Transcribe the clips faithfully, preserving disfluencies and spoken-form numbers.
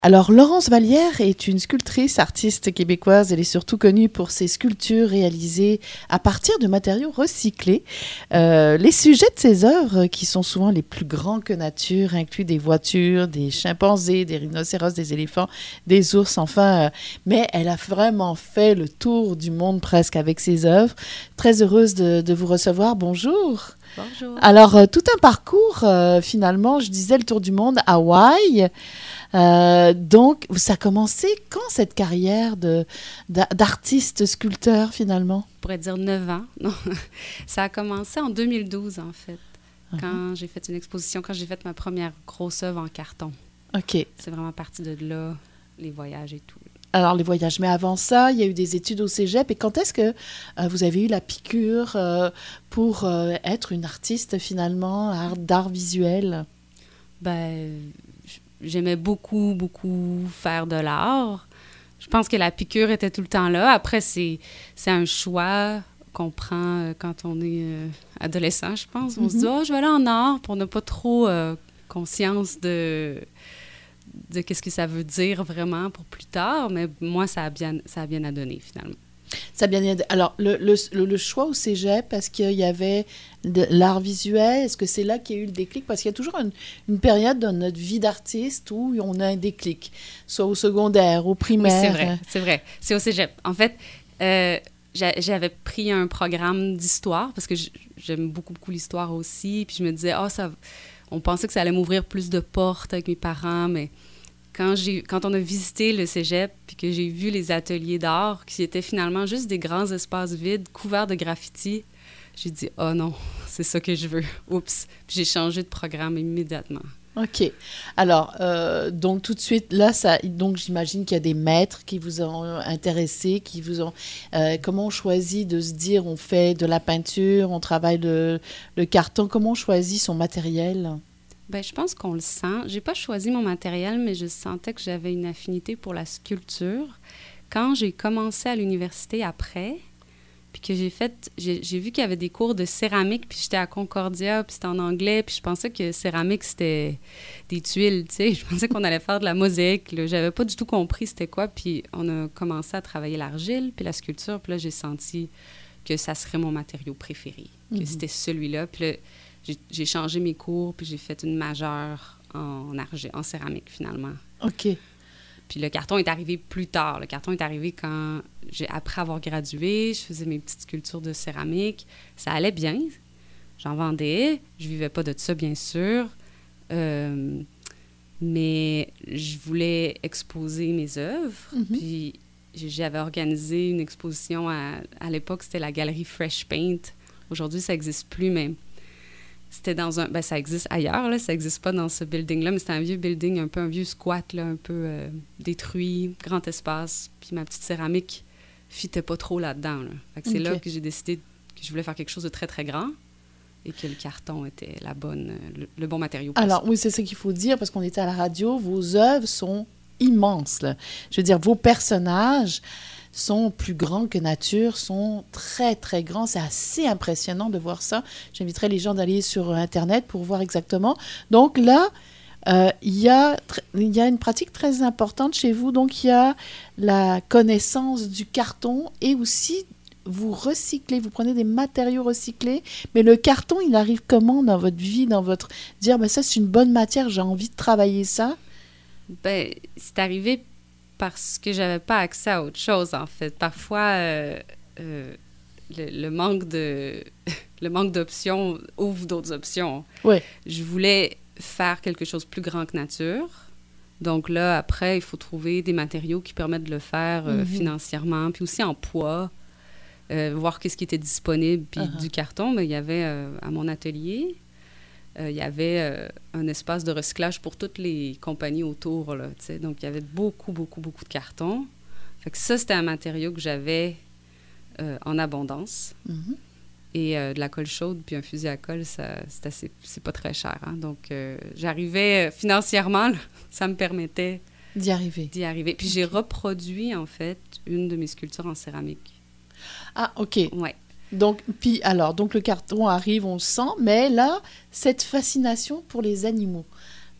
Alors, Laurence Vallière est une sculptrice, artiste québécoise. Elle est surtout connue pour ses sculptures réalisées à partir de matériaux recyclés. Euh, les sujets de ses œuvres, qui sont souvent les plus grands que nature, incluent des voitures, des chimpanzés, des rhinocéros, des éléphants, des ours, enfin. Euh, mais elle a vraiment fait le tour du monde presque avec ses œuvres. Très heureuse de, de vous recevoir. Bonjour. Bonjour. Alors, euh, tout un parcours, euh, finalement, je disais le tour du monde, Hawaï. Euh, donc, ça a commencé quand cette carrière de, d'artiste sculpteur finalement? On pourrait dire neuf ans. Non, ça a commencé en deux mille douze en fait, uh-huh. quand j'ai fait une exposition, quand j'ai fait ma première grosse œuvre en carton. OK. C'est vraiment parti de là, les voyages et tout. Alors, les voyages. Mais avant ça, il y a eu des études au cégep. Et quand est-ce que euh, vous avez eu la piqûre euh, pour euh, être une artiste finalement, art, d'art visuel? Ben... J'aimais beaucoup, beaucoup faire de l'art. Je pense que la piqûre était tout le temps là. Après, c'est, c'est un choix qu'on prend quand on est euh, adolescent, je pense. On mm-hmm. se dit, oh, je vais aller en art, puis on n'a pas trop euh, conscience de, de qu'est-ce que ça veut dire vraiment pour plus tard. Mais moi, ça a bien, ça a bien à donner, finalement. Ça a bien aidé. Alors, le, le, le choix au cégep, parce qu'il y avait de l'art visuel, est-ce que c'est là qu'il y a eu le déclic? Parce qu'il y a toujours une, une période dans notre vie d'artiste où on a un déclic, soit au secondaire, au primaire. Oui, c'est vrai, c'est vrai. C'est au cégep. En fait, euh, j'avais pris un programme d'histoire, parce que j'aime beaucoup, beaucoup l'histoire aussi, puis je me disais, ah, oh, ça... On pensait que ça allait m'ouvrir plus de portes avec mes parents, mais... Quand, j'ai, quand on a visité le cégep puis que j'ai vu les ateliers d'art, qui étaient finalement juste des grands espaces vides couverts de graffitis, j'ai dit « Oh non, c'est ça que je veux. Oups! » Puis j'ai changé de programme immédiatement. OK. Alors, euh, donc tout de suite, là, ça, donc j'imagine qu'il y a des maîtres qui vous ont intéressé, qui vous ont... Euh, comment on choisit de se dire, on fait de la peinture, on travaille le, le carton, comment on choisit son matériel? Bien, je pense qu'on le sent. J'ai pas choisi mon matériel, mais je sentais que j'avais une affinité pour la sculpture. Quand j'ai commencé à l'université après, puis que j'ai fait... J'ai, j'ai vu qu'il y avait des cours de céramique, puis j'étais à Concordia, puis c'était en anglais, puis je pensais que céramique, c'était des tuiles, tu sais. Je pensais qu'on allait faire de la mosaïque, là. J'avais pas du tout compris c'était quoi, puis on a commencé à travailler l'argile, puis la sculpture, puis là, j'ai senti que ça serait mon matériau préféré, que mm-hmm. c'était celui-là, puis là, J'ai, j'ai changé mes cours, puis j'ai fait une majeure en, argile, en céramique, finalement. OK. Puis le carton est arrivé plus tard. Le carton est arrivé quand, j'ai, après avoir gradué, je faisais mes petites sculptures de céramique. Ça allait bien. J'en vendais. Je vivais pas de ça, bien sûr. Euh, mais je voulais exposer mes œuvres. Mm-hmm. Puis j'avais organisé une exposition à, à l'époque, c'était la galerie Fresh Paint. Aujourd'hui, ça n'existe plus, mais... C'était dans un... Ben, ça existe ailleurs, là. Ça n'existe pas dans ce building-là, mais c'était un vieux building, un peu un vieux squat, là, un peu euh, détruit, grand espace. Puis ma petite céramique fitait pas trop là-dedans, là. Fait que c'est okay. là que j'ai décidé que je voulais faire quelque chose de très, très grand et que le carton était la bonne, le, le bon matériau. Alors, oui, c'est ça qu'il faut dire, parce qu'on était à la radio. Vos œuvres sont immenses, là. Je veux dire, vos personnages... sont plus grands que nature, sont très, très grands. C'est assez impressionnant de voir ça. J'inviterai les gens d'aller sur Internet pour voir exactement. Donc là, euh, il y a, il y a une pratique très importante chez vous. Donc, il y a la connaissance du carton et aussi, vous recyclez, vous prenez des matériaux recyclés. Mais le carton, il arrive comment dans votre vie, dans votre... Dire, ben ça, c'est une bonne matière, j'ai envie de travailler ça? Ben, c'est arrivé parce que j'avais pas accès à autre chose, en fait. Parfois, euh, euh, le, le manque de le manque d'options ouvre d'autres options. Oui. Je voulais faire quelque chose de plus grand que nature. Donc là, après, il faut trouver des matériaux qui permettent de le faire euh, mm-hmm. financièrement, puis aussi en poids, euh, voir qu'est-ce qui était disponible, puis uh-huh. du carton. Mais il y avait, euh, à mon atelier... Euh, il y avait euh, un espace de recyclage pour toutes les compagnies autour, là, tu sais. Donc, il y avait beaucoup, beaucoup, beaucoup de carton. Fait que ça, c'était un matériau que j'avais euh, en abondance. Mm-hmm. Et euh, de la colle chaude, puis un fusil à colle, ça, c'est, assez, c'est pas très cher. Hein? Donc, euh, j'arrivais euh, financièrement, là, ça me permettait d'y arriver. D'y arriver. Puis, okay. j'ai reproduit, en fait, une de mes sculptures en céramique. Ah, OK. Ouais. Donc, puis, alors, donc le carton arrive, on le sent, mais là, cette fascination pour les animaux.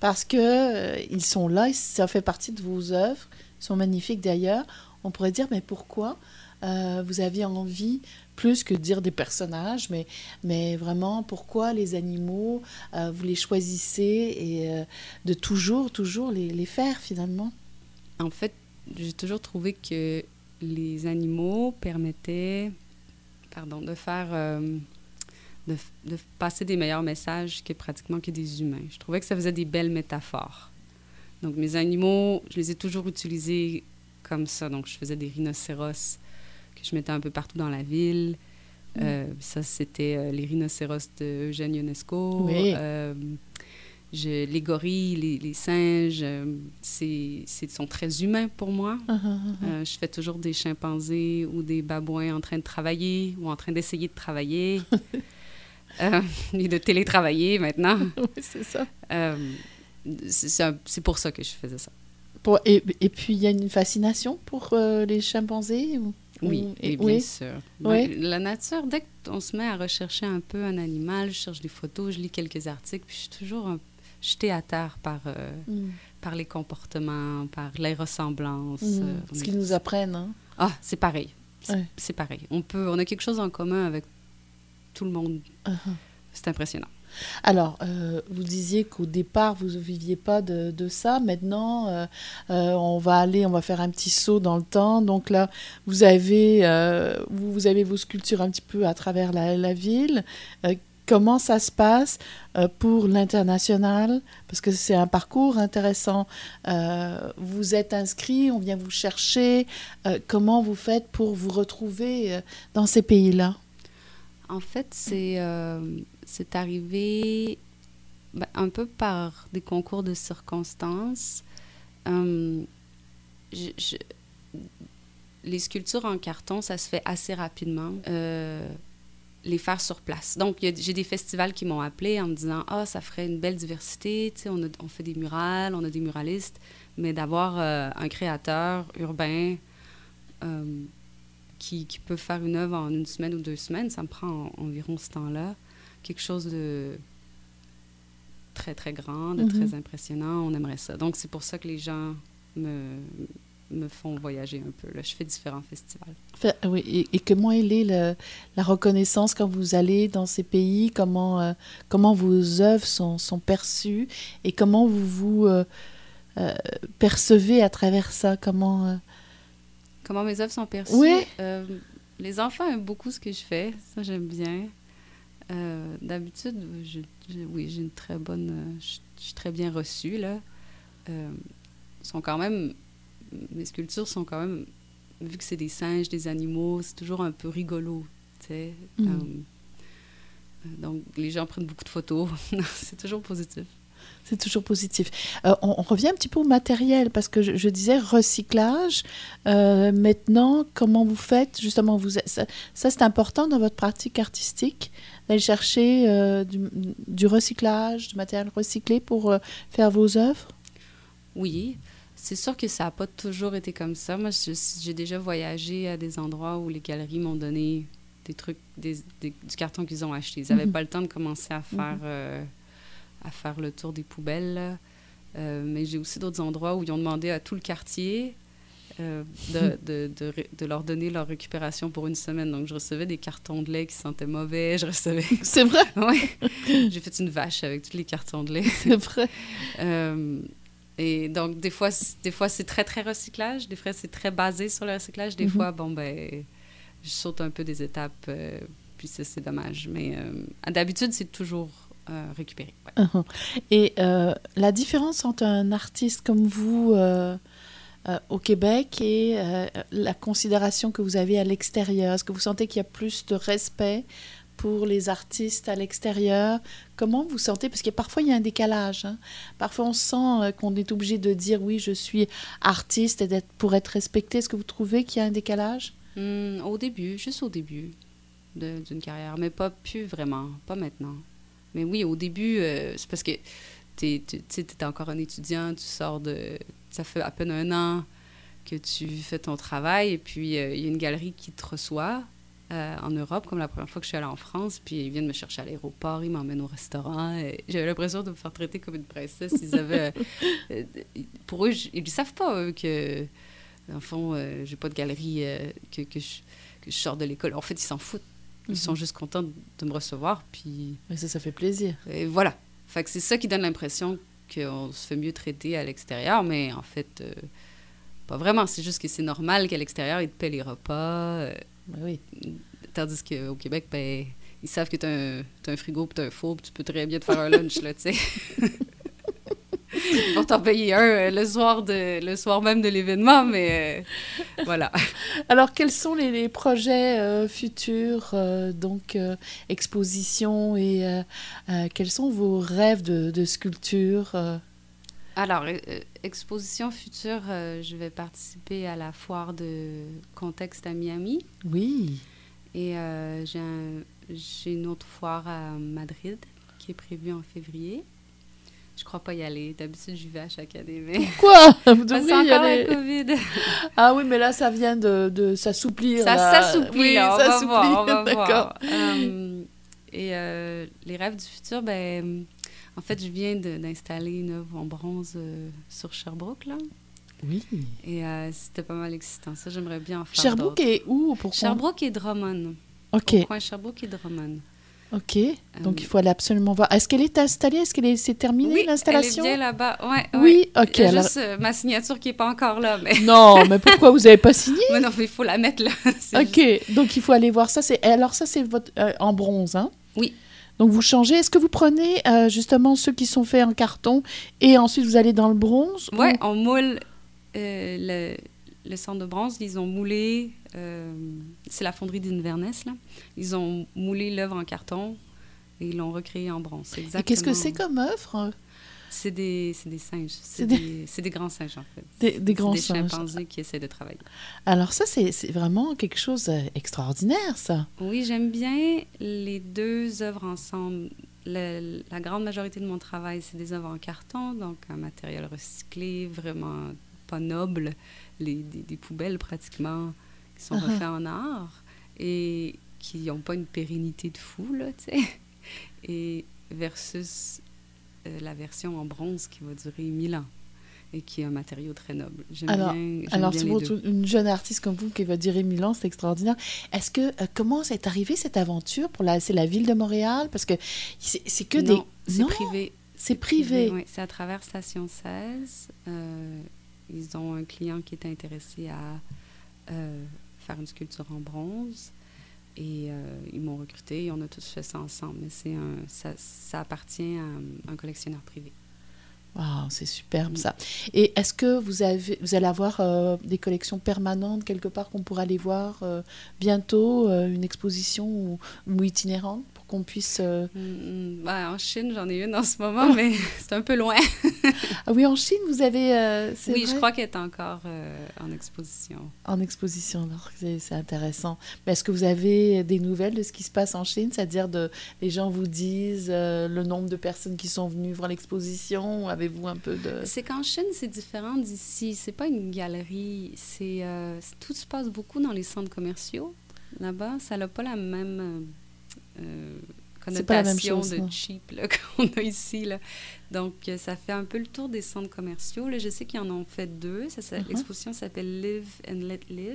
parce que euh, ils sont là, et ça fait partie de vos œuvres, ils sont magnifiques d'ailleurs. On pourrait dire, mais pourquoi euh, vous aviez envie, plus que de dire des personnages, mais, mais vraiment, pourquoi les animaux, euh, vous les choisissez et euh, de toujours, toujours les, les faire finalement? En fait, j'ai toujours trouvé que les animaux permettaient, pardon, de faire, euh, de, de passer des meilleurs messages que pratiquement que des humains. Je trouvais que ça faisait des belles métaphores. Donc, mes animaux, je les ai toujours utilisés comme ça. Donc, je faisais des rhinocéros que je mettais un peu partout dans la ville. Mmh. Euh, ça, c'était euh, les rhinocéros de Eugène Ionesco. Oui. Euh, je, les gorilles, les, les singes, euh, c'est, c'est, sont très humains pour moi. Uh-huh, uh-huh. Euh, je fais toujours des chimpanzés ou des babouins en train de travailler ou en train d'essayer de travailler. euh, et de télétravailler maintenant. Oui, c'est ça. Euh, c'est, c'est, un, c'est pour ça que je faisais ça. Pour, et, et puis, il y a une fascination pour euh, les chimpanzés ou... Oui, et bien oui. sûr. Oui. Ben, la nature, dès qu'on se met à rechercher un peu un animal, je cherche des photos, je lis quelques articles, puis je suis toujours un, jetée à terre par, euh, mm. par les comportements, par les ressemblances. Mm. Euh, Ce qu'ils nous apprennent. Hein? Ah, c'est pareil. C'est, ouais. c'est pareil. On, peut, on a quelque chose en commun avec tout le monde. Uh-huh. C'est impressionnant. Alors, euh, vous disiez qu'au départ, vous ne viviez pas de, de ça. Maintenant, euh, euh, on va aller, on va faire un petit saut dans le temps. Donc là, vous avez, euh, vous, vous avez vos sculptures un petit peu à travers la, la ville. Euh, comment ça se passe euh, pour l'international? Parce que c'est un parcours intéressant. Euh, vous êtes inscrit, on vient vous chercher. Euh, comment vous faites pour vous retrouver euh, dans ces pays-là? En fait, c'est, euh, c'est arrivé ben, un peu par des concours de circonstances. Euh, je, je, les sculptures en carton, ça se fait assez rapidement. Euh, les faire sur place. Donc, y a, j'ai des festivals qui m'ont appelé en me disant « Ah, ça ferait une belle diversité, tu sais, on, a, on fait des murales, on a des muralistes, mais d'avoir euh, un créateur urbain euh, Qui, qui peut faire une œuvre en une semaine ou deux semaines, ça me prend en, environ ce temps-là. Quelque chose de très, très grand, de mm-hmm. très impressionnant. On aimerait ça. Donc, c'est pour ça que les gens me, me font voyager un peu. Là. Je fais différents festivals. Fait, oui, et, et comment elle est le, la reconnaissance quand vous allez dans ces pays? Comment, euh, comment vos œuvres sont, sont perçues? Et comment vous vous euh, euh, percevez à travers ça? Comment... Euh, Comment mes œuvres sont perçues? Oui. Euh, les enfants aiment beaucoup ce que je fais. Ça, j'aime bien. Euh, d'habitude, je, je, oui, j'ai une très bonne... Euh, je, je suis très bien reçue, là. Euh, sont quand même... Mes sculptures sont quand même... Vu que c'est des singes, des animaux, c'est toujours un peu rigolo, tu sais. Mm. Euh, donc, les gens prennent beaucoup de photos. C'est toujours positif. C'est toujours positif. Euh, on, on revient un petit peu au matériel, parce que je, je disais recyclage. Euh, maintenant, comment vous faites? Justement, vous, ça, ça, c'est important dans votre pratique artistique, d'aller chercher euh, du, du recyclage, du matériel recyclé pour euh, faire vos œuvres? Oui, c'est sûr que ça n'a pas toujours été comme ça. Moi, je, j'ai déjà voyagé à des endroits où les galeries m'ont donné des trucs, des, des, du carton qu'ils ont acheté. Ils n'avaient mm-hmm. pas le temps de commencer à faire... Mm-hmm. Euh, à faire le tour des poubelles. Euh, mais j'ai aussi d'autres endroits où ils ont demandé à tout le quartier euh, de, de, de, de leur donner leur récupération pour une semaine. Donc, je recevais des cartons de lait qui sentaient mauvais. Je recevais... C'est vrai? Oui. J'ai fait une vache avec tous les cartons de lait. C'est vrai. Euh, et donc, des fois, des fois, c'est très, très recyclage. Des fois, c'est très basé sur le recyclage. Des mm-hmm. fois, bon, ben, je saute un peu des étapes. Euh, puis ça, c'est dommage. Mais euh, d'habitude, c'est toujours... Euh, récupérer. Ouais. Uh-huh. Et euh, la différence entre un artiste comme vous euh, euh, au Québec et euh, la considération que vous avez à l'extérieur, est-ce que vous sentez qu'il y a plus de respect pour les artistes à l'extérieur? Comment vous sentez? Parce que parfois, il y a un décalage. Hein. Parfois, on sent euh, qu'on est obligé de dire « oui, je suis artiste » et d'être, pour être respecté. Est-ce que vous trouvez qu'il y a un décalage? Mmh, au début, juste au début de, d'une carrière, mais pas plus vraiment, pas maintenant. Mais oui, au début, euh, c'est parce que tu es encore un étudiant, tu sors de... Ça fait à peine un an que tu fais ton travail, et puis il euh, y a une galerie qui te reçoit. euh, en Europe, comme la première fois que je suis allée en France, puis ils viennent me chercher à l'aéroport, ils m'emmènent au restaurant. Et j'avais l'impression de me faire traiter comme une princesse. Ils avaient... euh, pour eux, ils ne savent pas, eux, que, en fond, euh, j'ai pas de galerie, euh, que, que, je, que je sors de l'école. En fait, ils s'en foutent. Ils mm-hmm. sont juste contents de me recevoir, puis... Mais ça, ça fait plaisir. Et voilà. Fait que c'est ça qui donne l'impression qu'on se fait mieux traiter à l'extérieur, mais en fait, euh, pas vraiment. C'est juste que c'est normal qu'à l'extérieur, ils te paient les repas. Euh, ben oui. Tandis qu'au Québec, ben, ils savent que tu as un frigo puis tu as un four, puis tu peux très bien te faire un lunch, là, tu sais. Ils vont t'en payer un euh, le, soir de, le soir même de l'événement, mais euh, voilà. Alors, quels sont les, les projets euh, futurs, euh, donc euh, expositions, et euh, euh, quels sont vos rêves de, de sculpture euh? Alors, euh, exposition future, euh, je vais participer à la foire de Contexte à Miami. Oui. Et euh, j'ai, un, j'ai une autre foire à Madrid qui est prévue en février. Je crois pas y aller. D'habitude, j'y vais à chaque année. Mais... Pourquoi? Vous devriez y encore aller. La COVID. Ah oui, mais là, ça vient de, de s'assouplir. Ça là. s'assouplit, oui, là. On ça va s'assouplit. voir, on va D'accord. voir. Um, et euh, les rêves du futur, ben, en fait, je viens de, d'installer une œuvre en bronze euh, sur Sherbrooke, là. Oui. Et euh, c'était pas mal excitant. Ça, j'aimerais bien en faire Sherbrooke d'autres. est où? Pourquoi? Sherbrooke et Drummond. OK. Au coin Sherbrooke et Drummond. OK. Donc, il faut aller absolument voir. Est-ce qu'elle est installée? Est-ce qu'elle est, c'est terminé, oui, l'installation? Oui, elle est bien là-bas. Ouais, oui, ouais. OK. Il y a alors... juste euh, ma signature qui n'est pas encore là. Mais... Non, mais pourquoi vous n'avez pas signé? Mais non, mais il faut la mettre là. OK. Juste... Donc, il faut aller voir ça. C'est... Alors, ça, c'est votre... Euh, en bronze, hein? Oui. Donc, vous changez. Est-ce que vous prenez euh, justement ceux qui sont faits en carton et ensuite vous allez dans le bronze? Oui, ou... on moule euh, le, le centre de bronze. Ils ont moulé... Euh, c'est la fonderie d'Inverness, là. Ils ont moulé l'œuvre en carton. Et ils l'ont recréé en bronze. C'est exactement... Et qu'est-ce que c'est comme œuvre? C'est des, c'est des singes. C'est, c'est, des... Des... c'est des grands singes, en fait. Des, des grands c'est des singes. chimpanzés qui essaient de travailler. Alors ça, c'est, c'est vraiment quelque chose d'extraordinaire, ça. Oui, j'aime bien les deux œuvres ensemble. Le, la grande majorité de mon travail, c'est des œuvres en carton, donc un matériel recyclé, vraiment pas noble, les, des, des poubelles pratiquement, qui sont uh-huh. refaits en art et qui n'ont pas une pérennité de fou, là, tu sais. Et versus euh, la version en bronze qui va durer mille ans et qui est un matériau très noble. J'aime alors, bien, j'aime alors bien c'est les pour deux. Une jeune artiste comme vous qui va durer mille ans, c'est extraordinaire. Est-ce que, euh, comment c'est arrivé cette aventure pour la, c'est la ville de Montréal? Parce que c'est, c'est que non, des... c'est non, privé. C'est privé. privé oui, c'est à travers Station seize. Euh, ils ont un client qui est intéressé à euh, faire une sculpture en bronze. Et euh, ils m'ont recruté et on a tous fait ça ensemble. Mais c'est un, ça, ça appartient à un collectionneur privé. Wow, c'est superbe, ça. Et est-ce que vous, avez, vous allez avoir euh, des collections permanentes quelque part qu'on pourra aller voir euh, bientôt, euh, une exposition ou, ou itinérante pour qu'on puisse... Euh... Mmh, ben, en Chine, j'en ai une en ce moment, mais c'est un peu loin. Ah oui, en Chine, vous avez... Euh, c'est oui, vrai? je crois qu'elle est encore euh, en exposition. En exposition, alors c'est, c'est intéressant. Mais est-ce que vous avez des nouvelles de ce qui se passe en Chine? C'est-à-dire, de, les gens vous disent euh, le nombre de personnes qui sont venues voir l'exposition? Avez-vous un peu de... C'est qu'en Chine, c'est différent d'ici. C'est pas une galerie. C'est, euh, tout se passe beaucoup dans les centres commerciaux. Là-bas, ça n'a pas la même euh, connotation chose, de non. cheap là, qu'on a ici. Là. Donc, ça fait un peu le tour des centres commerciaux. Là, je sais qu'ils en ont fait deux. Ça, ça, uh-huh. L'exposition s'appelle Live and Let Live.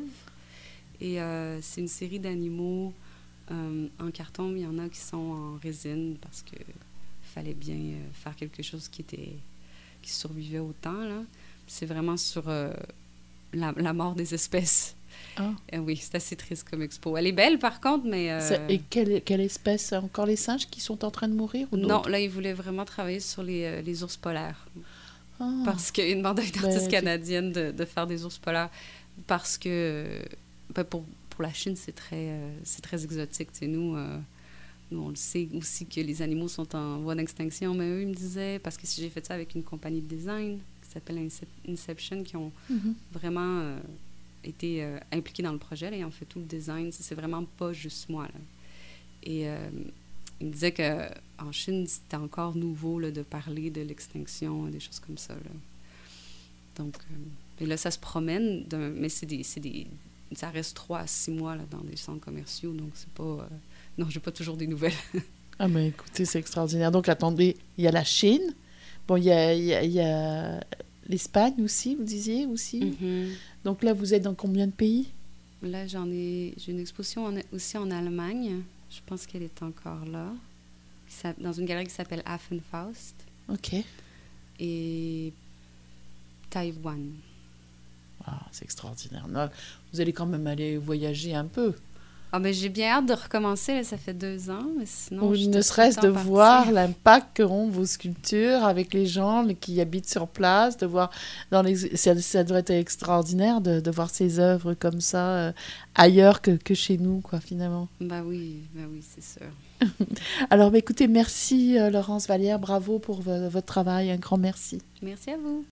Et euh, c'est une série d'animaux euh, en carton. Il y en a qui sont en résine parce qu'il fallait bien euh, faire quelque chose qui était... qui survivaient au temps, là. C'est vraiment sur euh, la, la mort des espèces. Ah. Euh, oui, c'est assez triste comme expo. Elle est belle, par contre, mais... Euh... Et quelle, quelle espèce? Encore les singes qui sont en train de mourir ou non, là, ils voulaient vraiment travailler sur les, euh, les ours polaires. Ah. Parce qu'ils demandaient à une artiste ben, canadienne de, de faire des ours polaires. Parce que, ben, pour, pour la Chine, c'est très, euh, c'est très exotique. Tu sais, nous... Euh, Nous, on le sait aussi que les animaux sont en voie d'extinction, mais eux, ils me disaient, parce que si j'ai fait ça avec une compagnie de design qui s'appelle Inception, qui ont mm-hmm. vraiment euh, été euh, impliqués dans le projet, là, ils ont fait tout le design, c'est vraiment pas juste moi. Là. Et euh, ils me disaient qu'en Chine, c'était encore nouveau là, de parler de l'extinction, des choses comme ça. Là. Donc, euh, et là, ça se promène, d'un, mais c'est des, c'est des ça reste trois à six mois là, dans des centres commerciaux, donc c'est pas... Euh, non, j'ai pas toujours des nouvelles. Ah, mais écoutez, c'est extraordinaire. Donc, attendez, il y a la Chine. Bon, il y a, il y a, il y a l'Espagne aussi, vous disiez aussi. Mm-hmm. Donc là, vous êtes dans combien de pays? Là, j'en ai... J'ai une exposition en, aussi en Allemagne. Je pense qu'elle est encore là. Ça, dans une galerie qui s'appelle Affenfaust. OK. Et Taïwan. Ah, c'est extraordinaire. Non, vous allez quand même aller voyager un peu. Ah, mais j'ai bien hâte de recommencer, là, ça fait deux ans, mais sinon... Ou j'étais ne tout le serait-ce temps de partie. voir l'impact qu'auront vos sculptures avec les gens qui habitent sur place, de voir dans les... Ça, ça doit être extraordinaire de, de voir ces œuvres comme ça euh, ailleurs que, que chez nous, quoi, finalement. Ben oui, ben oui, c'est sûr. Alors, bah, écoutez, merci euh, Laurence Vallière, bravo pour v- votre travail, un grand merci. Merci à vous.